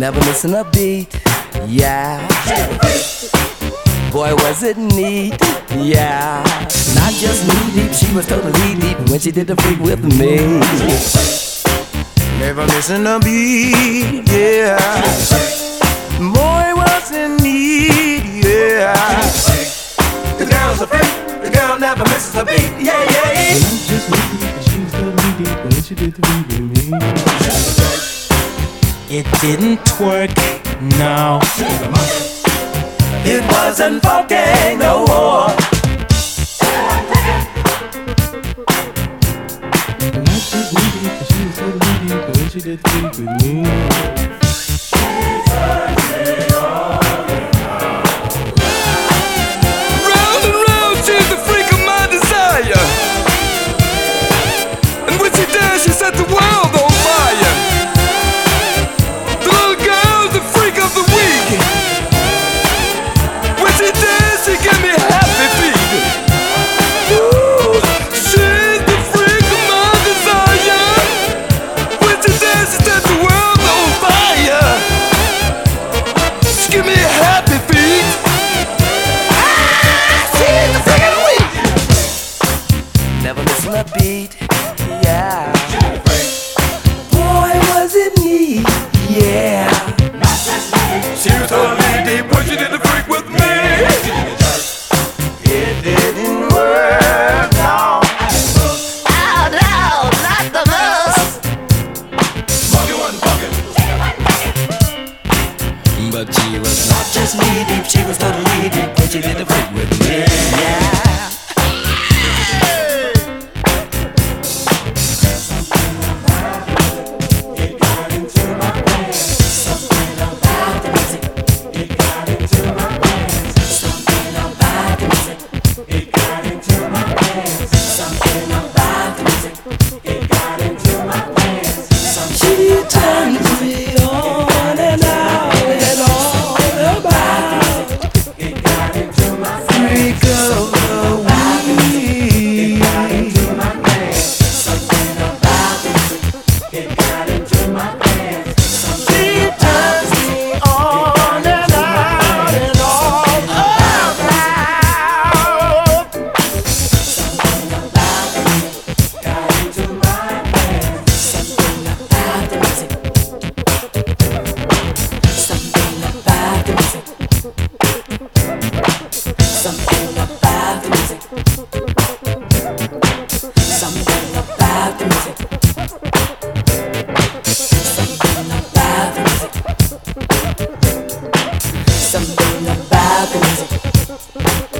never missing a beat, yeah. Boy, was it neat, yeah. Not just knee deep, she was totally deep when she did the freak with me. Never missing a beat, yeah. Boy, was it neat, yeah. The girl's a freak, the girl never misses a beat, yeah, yeah. Not just knee deep, she was totally deep when she did the freak with me. It didn't work, no. It wasn't funky no more. Not just knee deep, but she was totally deep when she did the freak with me. Round and round, she's the freak of my desire. And when she does, she set the world on fire. The little girl's the freak of the week. When she dance, she give me happy feet. Ooh, she's the freak of my desire. When she dance, she set the world on fire. She give me happy feet. She's the freak of the week. Never missing a beat, yeah. Boy, was it neat, yeah. She was totally deep when she did the freak with me. It didn't work, no. Oh no, not the most. Funky one, funky. But she was not just knee deep, she was totally deep when she did the freak with me, yeah. She turns me on and out and all about freak of the week. She turns me on and out and all about. Something about the music.